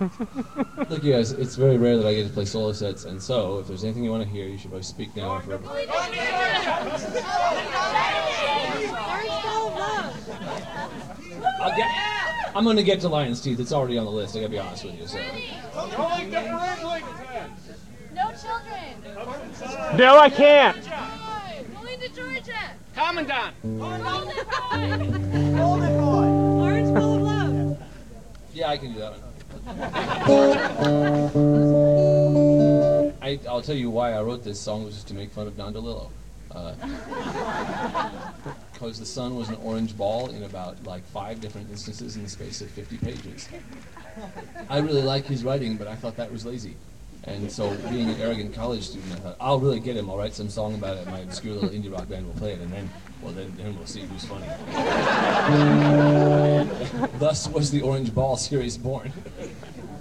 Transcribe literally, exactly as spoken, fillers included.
Look, you guys, it's very rare that I get to play solo sets, and so if there's anything you want to hear, you should both speak now or forever. I'll get, I'm going to get to Lion's Teeth. It's already on the list. I got to be honest with you. So. No children. No, I can't. Going to Georgia. Commandant. Golden boy. Golden boy. Orange full of love. Yeah, I can do that one. I, I'll tell you why I wrote this song, was just to make fun of Don DeLillo. Uh, because the sun was an orange ball in about like five different instances in the space of fifty pages. I really like his writing, but I thought that was lazy. And so, being an arrogant college student, I thought, I'll really get him. I'll write some song about it. My obscure little indie rock band will play it, and then, well, then, then we'll see who's funny. Thus was the Orange Ball series born.